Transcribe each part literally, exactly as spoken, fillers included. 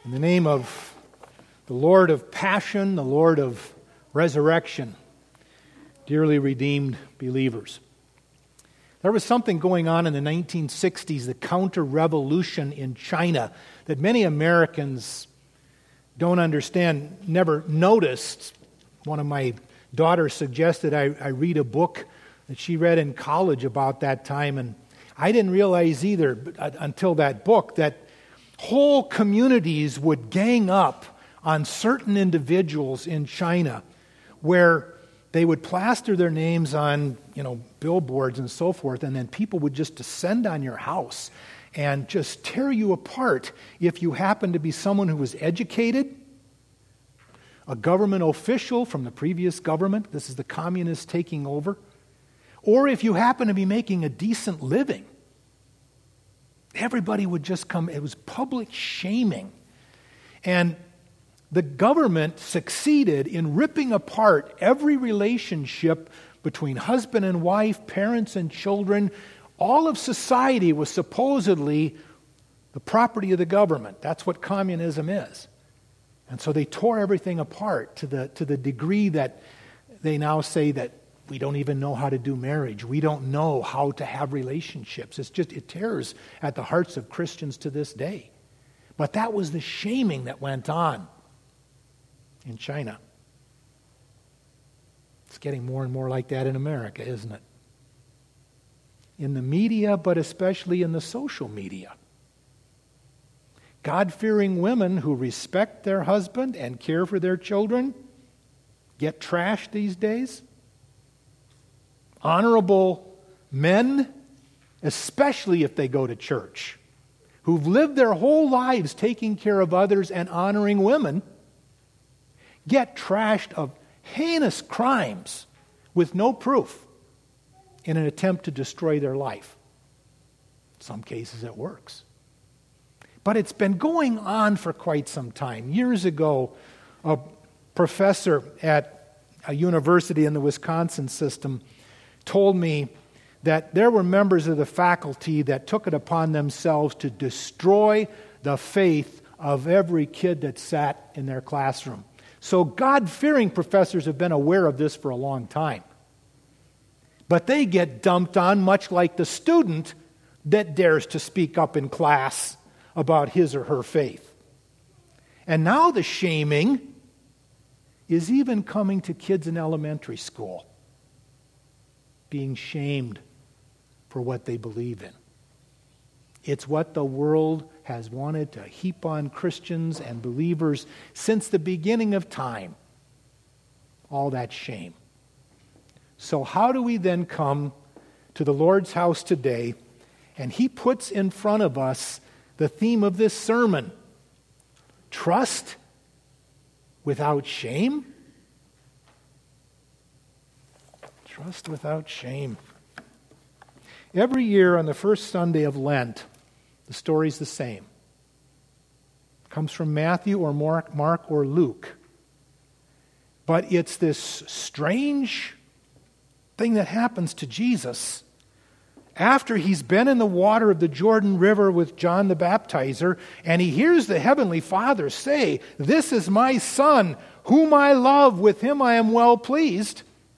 In the name of the Lord of passion, the Lord of resurrection, dearly redeemed believers. There was something going on in the nineteen sixties, the counter-revolution in China, that many Americans don't understand, never noticed. One of my daughters suggested I, I read a book that she read in college about that time, and I didn't realize either but, uh, until that book that whole communities would gang up on certain individuals in China where they would plaster their names on, you know, billboards and so forth, and then people would just descend on your house and just tear you apart if you happen to be someone who was educated, a government official from the previous government, this is the communists taking over, or if you happen to be making a decent living. Everybody would just come. It was public shaming. And the government succeeded in ripping apart every relationship between husband and wife, parents and children. All of society was supposedly the property of the government. That's what communism is. And so they tore everything apart to the, to the degree that they now say that we don't even know how to do marriage. We don't know how to have relationships. It's just, it tears at the hearts of Christians to this day. But that was the shaming that went on in China. It's getting more and more like that in America, isn't it? In the media, but especially in the social media. God-fearing women who respect their husband and care for their children get trashed these days. Honorable men, especially if they go to church, who've lived their whole lives taking care of others and honoring women, get trashed of heinous crimes with no proof in an attempt to destroy their life. In some cases it works. But it's been going on for quite some time. Years ago, a professor at a university in the Wisconsin system told me that there were members of the faculty that took it upon themselves to destroy the faith of every kid that sat in their classroom. So God-fearing professors have been aware of this for a long time. But they get dumped on much like the student that dares to speak up in class about his or her faith. And now the shaming is even coming to kids in elementary school, being shamed for what they believe in. It's what the world has wanted to heap on Christians and believers since the beginning of time. All that shame. So how do we then come to the Lord's house today, and He puts in front of us the theme of this sermon: trust without shame? Trust without shame. Every year on the first Sunday of Lent, the story's the same. It comes from Matthew or Mark, Mark or Luke. But it's this strange thing that happens to Jesus after he's been in the water of the Jordan River with John the Baptizer, and he hears the Heavenly Father say, "This is my Son, whom I love, with him I am well pleased."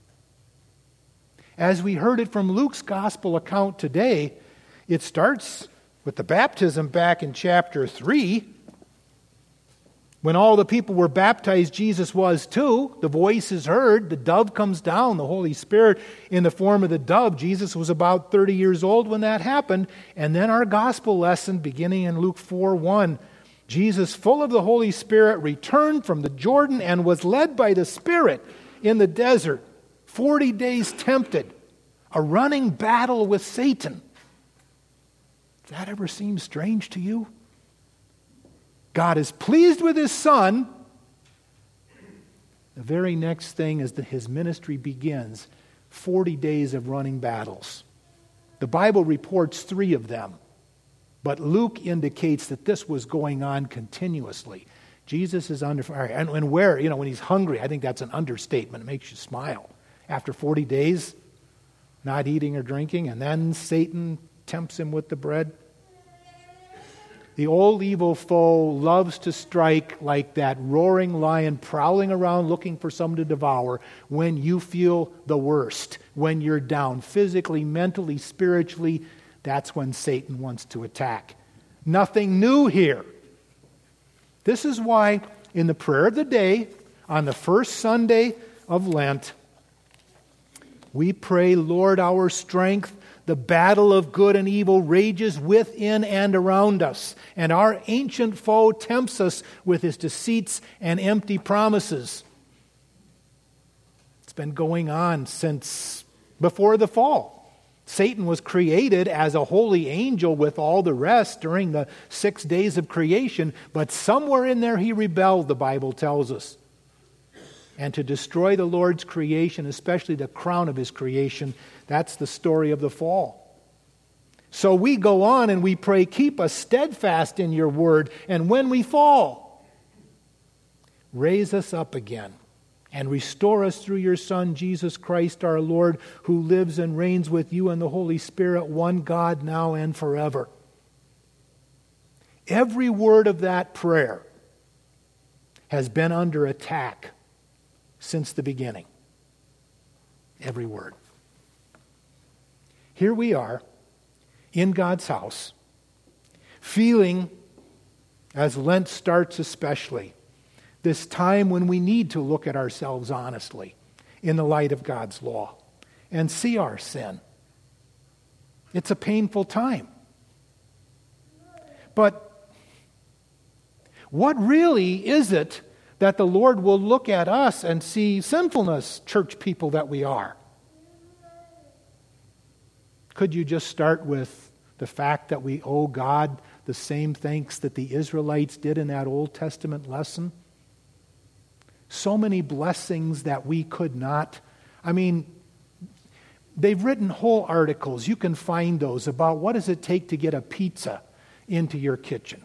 As we heard it from Luke's gospel account today, it starts with the baptism back in chapter three. When all the people were baptized, Jesus was too. The voice is heard, the dove comes down, the Holy Spirit in the form of the dove. Jesus was about thirty years old when that happened. And then our gospel lesson, beginning in Luke four one, Jesus, full of the Holy Spirit, returned from the Jordan and was led by the Spirit in the desert, forty days tempted, a running battle with Satan. Does that ever seem strange to you? God is pleased with His Son. The very next thing is that His ministry begins. forty days of running battles. The Bible reports three of them, but Luke indicates that this was going on continuously. Jesus is under fire. And, and where, you know, when He's hungry, I think that's an understatement. It makes you smile. After forty days, not eating or drinking, and then Satan tempts Him with the bread. The old evil foe loves to strike like that roaring lion prowling around looking for someone to devour when you feel the worst, when you're down physically, mentally, spiritually. That's when Satan wants to attack. Nothing new here. This is why in the prayer of the day, on the first Sunday of Lent, we pray, Lord, our strength. The battle of good and evil rages within and around us, and our ancient foe tempts us with his deceits and empty promises. It's been going on since before the fall. Satan was created as a holy angel with all the rest during the six days of creation, but somewhere in there he rebelled, the Bible tells us. And to destroy the Lord's creation, especially the crown of his creation, that's the story of the fall. So we go on and we pray, keep us steadfast in your word, and when we fall, raise us up again and restore us through your Son, Jesus Christ our Lord, who lives and reigns with you and the Holy Spirit, one God, now and forever. Every word of that prayer has been under attack since the beginning. Every word. Here we are in God's house, feeling, as Lent starts especially, this time when we need to look at ourselves honestly in the light of God's law and see our sin. It's a painful time. But what really is it that the Lord will look at us and see sinfulness, church people that we are? Could you just start with the fact that we owe God the same thanks that the Israelites did in that Old Testament lesson? So many blessings that we could not. I mean, they've written whole articles. You can find those about what does it take to get a pizza into your kitchen.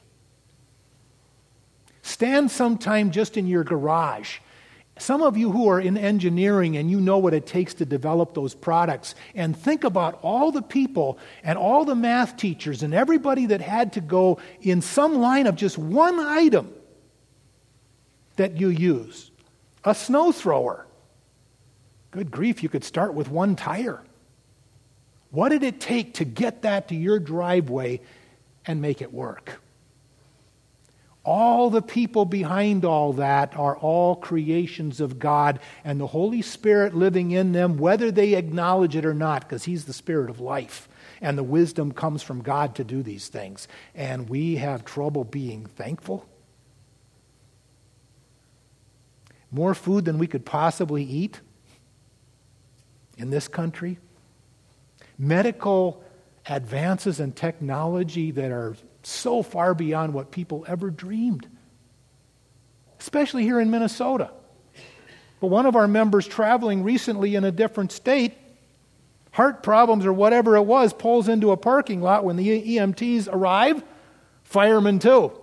Stand sometime just in your garage. Some of you who are in engineering and you know what it takes to develop those products, and think about all the people and all the math teachers and everybody that had to go in some line of just one item that you use. A snow thrower. Good grief, you could start with one tire. What did it take to get that to your driveway and make it work? All the people behind all that are all creations of God, and the Holy Spirit living in them, whether they acknowledge it or not, because He's the Spirit of life, and the wisdom comes from God to do these things. And we have trouble being thankful. More food than we could possibly eat in this country. Medical advances and technology that are so far beyond what people ever dreamed, especially here in Minnesota. But one of our members traveling recently in a different state, heart problems or whatever it was, pulls into a parking lot when the E M Ts arrive, firemen too.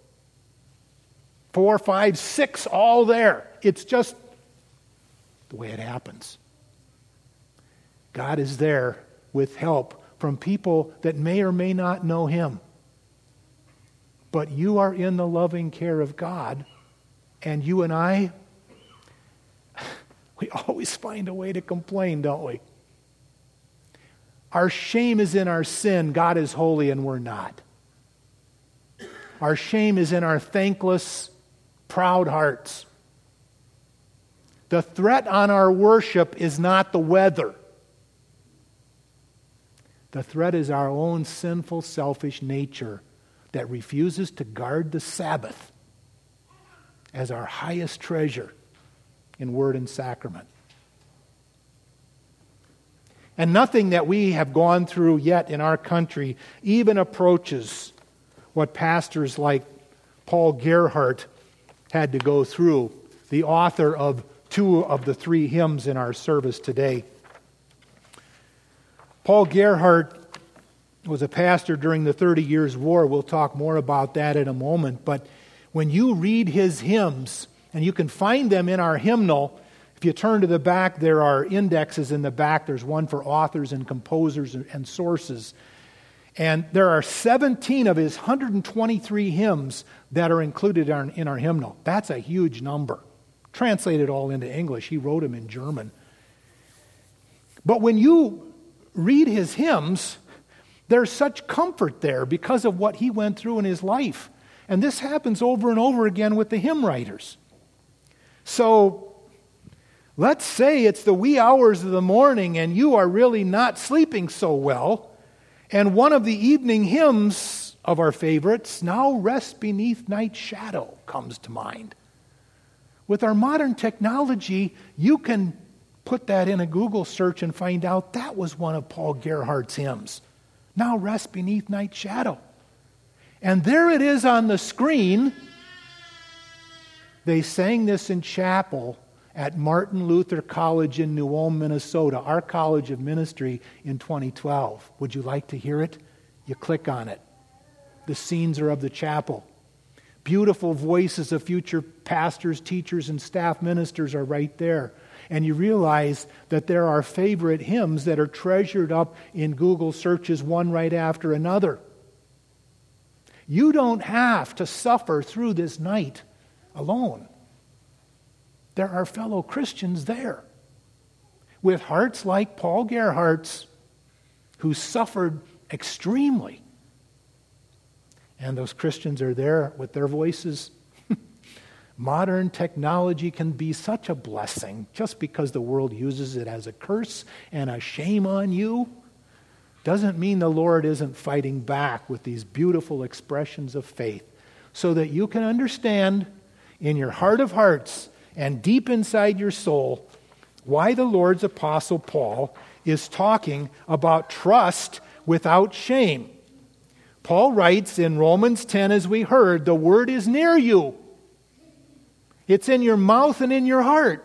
Four, five, six, all there. It's just the way it happens. God is there with help from people that may or may not know Him. But you are in the loving care of God, and you and I, we always find a way to complain, don't we? Our shame is in our sin. God is holy and we're not. Our shame is in our thankless, proud hearts. The threat on our worship is not the weather. The threat is our own sinful, selfish nature that refuses to guard the Sabbath as our highest treasure in word and sacrament. And nothing that we have gone through yet in our country even approaches what pastors like Paul Gerhardt had to go through, the author of two of the three hymns in our service today. Paul Gerhardt was a pastor during the Thirty Years' War. We'll talk more about that in a moment. But when you read his hymns, and you can find them in our hymnal, if you turn to the back, there are indexes in the back. There's one for authors and composers and sources. And there are seventeen of his one hundred twenty-three hymns that are included in our, in our hymnal. That's a huge number. Translated all into English. He wrote them in German. But when you read his hymns, there's such comfort there because of what he went through in his life. And this happens over and over again with the hymn writers. So, let's say it's the wee hours of the morning and you are really not sleeping so well, and one of the evening hymns of our favorites, Now Rest Beneath Night's Shadow, comes to mind. With our modern technology, you can put that in a Google search and find out that was one of Paul Gerhardt's hymns. Now Rest Beneath Night's Shadow. And there it is on the screen. They sang this in chapel at Martin Luther College in New Ulm, Minnesota, our college of ministry in twenty twelve. Would you like to hear it? You click on it. The scenes are of the chapel. Beautiful voices of future pastors, teachers, and staff ministers are right there. And you realize that there are favorite hymns that are treasured up in Google searches one right after another. You don't have to suffer through this night alone. There are fellow Christians there with hearts like Paul Gerhardt's, who suffered extremely. And those Christians are there with their voices. Modern technology can be such a blessing. Just because the world uses it as a curse and a shame on you doesn't mean the Lord isn't fighting back with these beautiful expressions of faith, so that you can understand in your heart of hearts and deep inside your soul why the Lord's Apostle Paul is talking about trust without shame. Paul writes in Romans ten, as we heard, the word is near you. It's in your mouth and in your heart.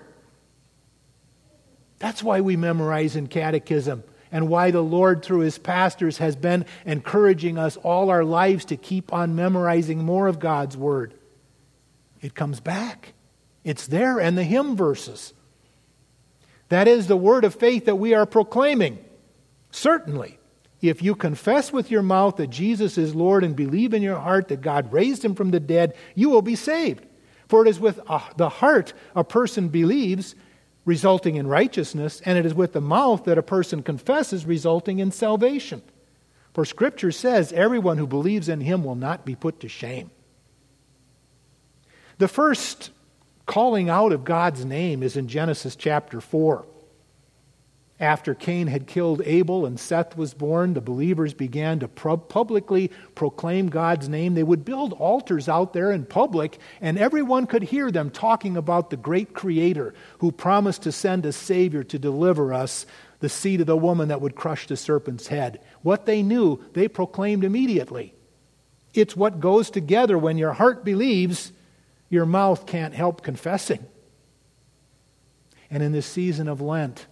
That's why we memorize in catechism, and why the Lord, through his pastors, has been encouraging us all our lives to keep on memorizing more of God's word. It comes back. It's there in the hymn verses. That is the word of faith that we are proclaiming. Certainly, if you confess with your mouth that Jesus is Lord and believe in your heart that God raised him from the dead, you will be saved. For it is with uh, the heart a person believes, resulting in righteousness, and it is with the mouth that a person confesses, resulting in salvation. For Scripture says, everyone who believes in him will not be put to shame. The first calling out of God's name is in Genesis chapter four. After Cain had killed Abel and Seth was born, the believers began to publicly proclaim God's name. They would build altars out there in public, and everyone could hear them talking about the great Creator who promised to send a Savior to deliver us, the seed of the woman that would crush the serpent's head. What they knew, they proclaimed immediately. It's what goes together. When your heart believes, your mouth can't help confessing. And in this season of Lent,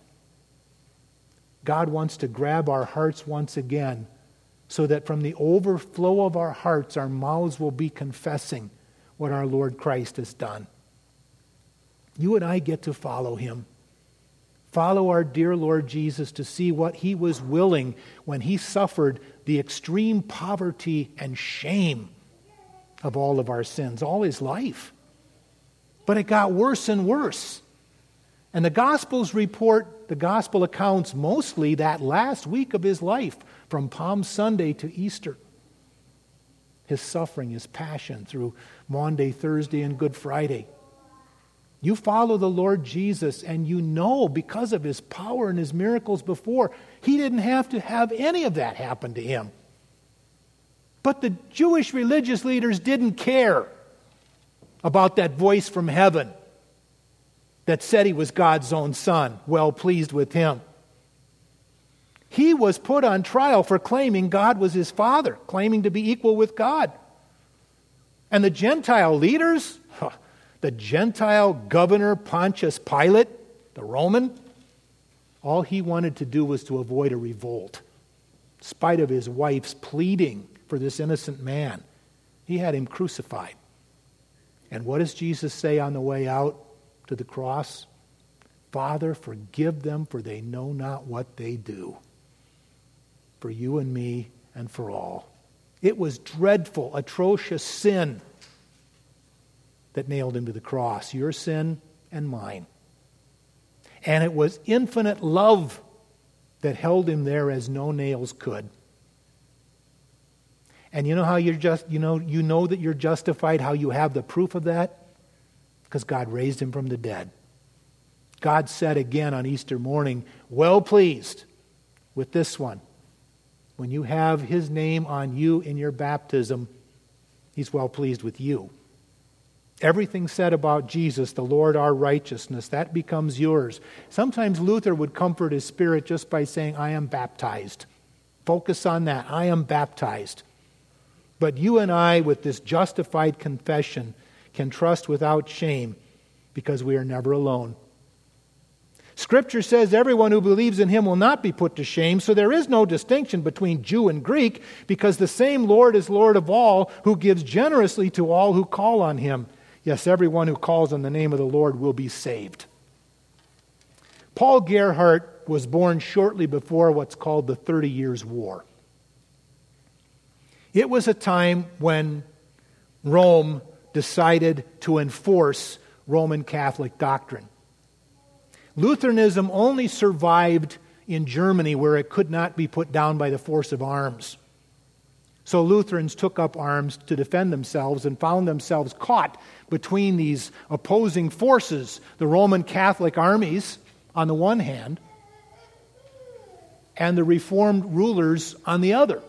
God wants to grab our hearts once again, so that from the overflow of our hearts, our mouths will be confessing what our Lord Christ has done. You and I get to follow him. Follow our dear Lord Jesus to see what he was willing when he suffered the extreme poverty and shame of all of our sins, all his life. But it got worse and worse. And the Gospels report, the Gospel accounts mostly that last week of his life, from Palm Sunday to Easter. His suffering, his passion through Maundy, Thursday, and Good Friday. You follow the Lord Jesus, and you know because of his power and his miracles before, he didn't have to have any of that happen to him. But the Jewish religious leaders didn't care about that voice from heaven that said he was God's own son, well pleased with him. He was put on trial for claiming God was his father, claiming to be equal with God. And the Gentile leaders, huh, the Gentile governor Pontius Pilate, the Roman, all he wanted to do was to avoid a revolt. In spite of his wife's pleading for this innocent man, he had him crucified. And what does Jesus say on the way out to the cross? Father, forgive them, for they know not what they do. For you and me and for all. It was dreadful, atrocious sin that nailed him to the cross, your sin and mine. And it was infinite love that held him there as no nails could. And you know how you're just, you know, you know that you're justified, how you have the proof of that? Because God raised him from the dead. God said again on Easter morning, well pleased with this one. When you have his name on you in your baptism, he's well pleased with you. Everything said about Jesus, the Lord our righteousness, that becomes yours. Sometimes Luther would comfort his spirit just by saying, I am baptized. Focus on that. I am baptized. But you and I, with this justified confession, can trust without shame because we are never alone. Scripture says everyone who believes in him will not be put to shame, so there is no distinction between Jew and Greek, because the same Lord is Lord of all, who gives generously to all who call on him. Yes, everyone who calls on the name of the Lord will be saved. Paul Gerhardt was born shortly before what's called the Thirty Years' War. It was a time when Rome decided to enforce Roman Catholic doctrine. Lutheranism only survived in Germany, where it could not be put down by the force of arms. So Lutherans took up arms to defend themselves and found themselves caught between these opposing forces, the Roman Catholic armies on the one hand, and the Reformed rulers on the other.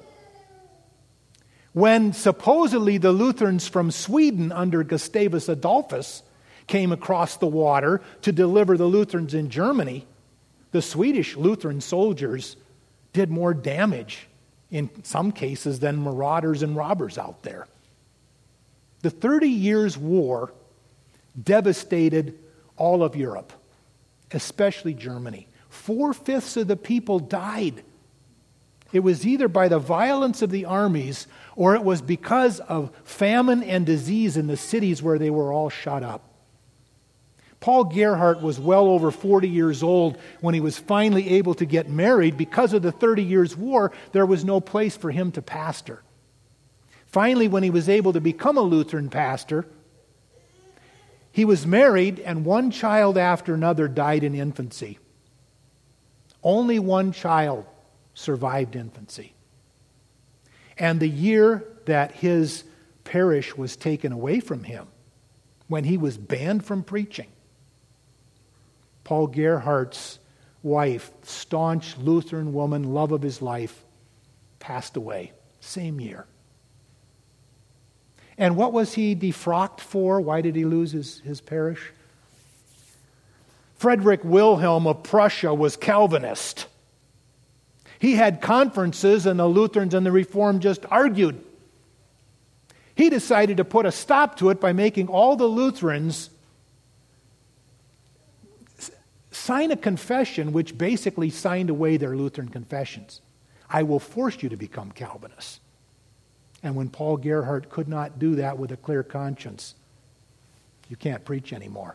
When supposedly the Lutherans from Sweden under Gustavus Adolphus came across the water to deliver the Lutherans in Germany, the Swedish Lutheran soldiers did more damage in some cases than marauders and robbers out there. The Thirty Years' War devastated all of Europe, especially Germany. Four-fifths of the people died. It was either by the violence of the armies or it was because of famine and disease in the cities where they were all shut up. Paul Gerhardt was well over forty years old when he was finally able to get married. Because of the Thirty Years' War, there was no place for him to pastor. Finally, when he was able to become a Lutheran pastor, he was married, and one child after another died in infancy. Only one child survived infancy. And the year that his parish was taken away from him, when he was banned from preaching, Paul Gerhardt's wife, staunch Lutheran woman, love of his life, passed away. Same year. And what was he defrocked for? Why did he lose his, his parish? Frederick Wilhelm of Prussia was Calvinist. He had conferences and the Lutherans and the Reformed just argued. He decided to put a stop to it by making all the Lutherans sign a confession which basically signed away their Lutheran confessions. I will force you to become Calvinists. And when Paul Gerhardt could not do that with a clear conscience, you can't preach anymore.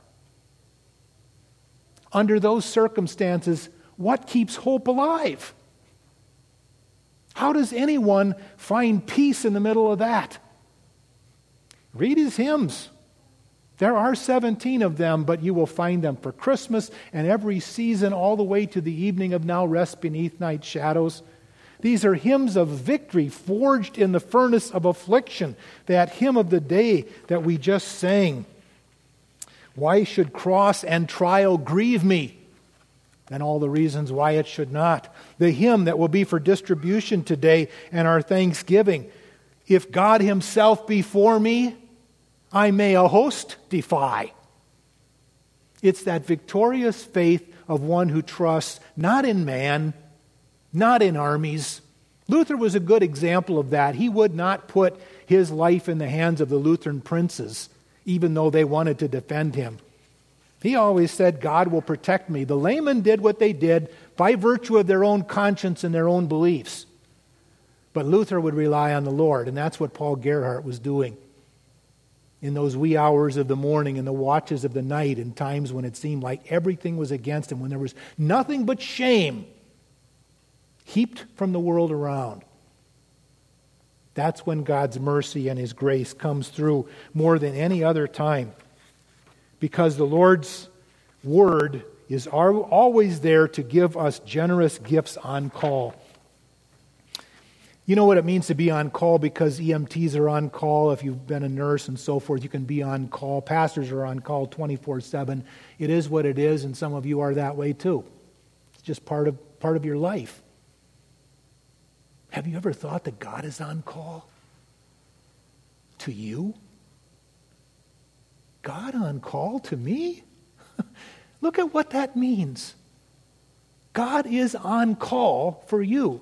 Under those circumstances, what keeps hope alive? How does anyone find peace in the middle of that? Read his hymns. There are seventeen of them, but you will find them for Christmas and every season all the way to the evening of Now Rest Beneath Night's Shadows. These are hymns of victory forged in the furnace of affliction. That hymn of the day that we just sang. Why should cross and trial grieve me? And all the reasons why it should not. The hymn that will be for distribution today and our Thanksgiving. If God himself be for me, I may a host defy. It's that victorious faith of one who trusts not in man, not in armies. Luther was a good example of that. He would not put his life in the hands of the Lutheran princes, even though they wanted to defend him. He always said, God will protect me. The laymen did what they did by virtue of their own conscience and their own beliefs. But Luther would rely on the Lord, and that's what Paul Gerhardt was doing. In those wee hours of the morning, in the watches of the night, in times when it seemed like everything was against him, when there was nothing but shame heaped from the world around. That's when God's mercy and His grace comes through more than any other time. Because the Lord's Word is always there to give us generous gifts on call. You know what it means to be on call, because E M Ts are on call. If you've been a nurse and so forth, you can be on call. Pastors are on call twenty-four seven. It is what it is, and some of you are that way too. It's just part of part of your life. Have you ever thought that God is on call to you? God on call to me? Look at what that means. God is on call for you.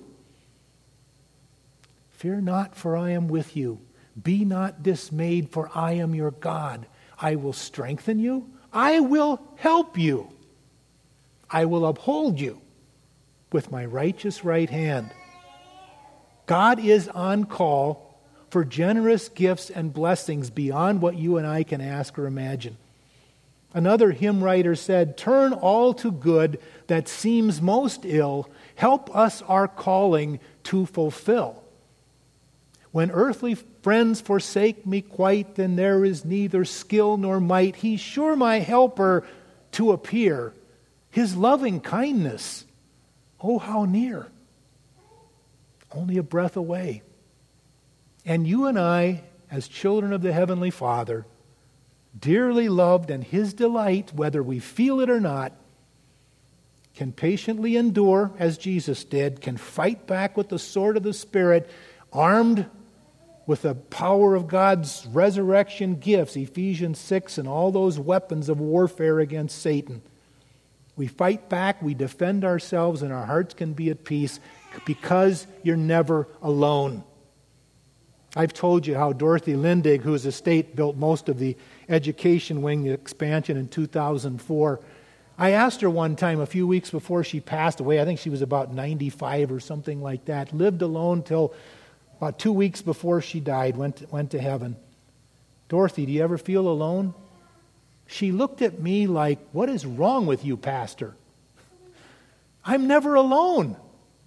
Fear not, for I am with you. Be not dismayed, for I am your God. I will strengthen you. I will help you. I will uphold you with my righteous right hand. God is on call for generous gifts and blessings beyond what you and I can ask or imagine. Another hymn writer said, "Turn all to good that seems most ill. Help us our calling to fulfill. When earthly friends forsake me quite, then there is neither skill nor might. He's sure my helper to appear. His loving kindness, oh how near. Only a breath away." And you and I, as children of the Heavenly Father, dearly loved and His delight, whether we feel it or not, can patiently endure, as Jesus did, can fight back with the sword of the Spirit, armed with the power of God's resurrection gifts, Ephesians six, and all those weapons of warfare against Satan. We fight back, we defend ourselves, and our hearts can be at peace because you're never alone. I've told you how Dorothy Lindig, whose estate built most of the education wing expansion in two thousand four, I asked her one time a few weeks before she passed away, I think she was about ninety-five or something like that, lived alone till about two weeks before she died, went to, went to heaven. "Dorothy, do you ever feel alone?" She looked at me like, "What is wrong with you, Pastor?" I'm never alone.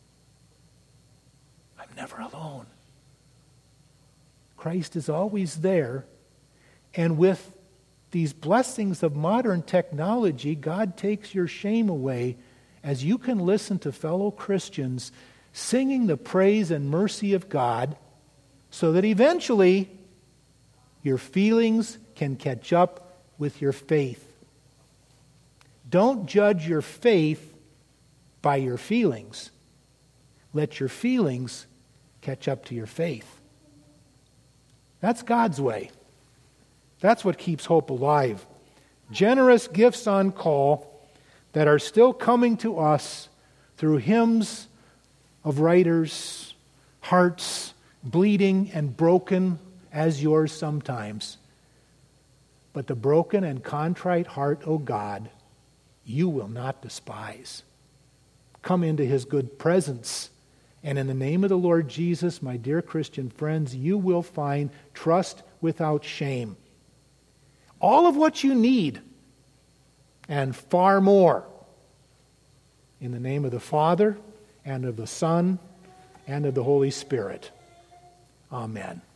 I'm never alone. Christ is always there, and with these blessings of modern technology, God takes your shame away as you can listen to fellow Christians singing the praise and mercy of God, so that eventually your feelings can catch up with your faith. Don't judge your faith by your feelings. Let your feelings catch up to your faith. That's God's way. That's what keeps hope alive. Generous gifts on call that are still coming to us through hymns of writers, hearts bleeding and broken as yours sometimes. But the broken and contrite heart, O God, you will not despise. Come into His good presence. And in the name of the Lord Jesus, my dear Christian friends, you will find trust without shame. All of what you need and far more. In the name of the Father and of the Son and of the Holy Spirit. Amen.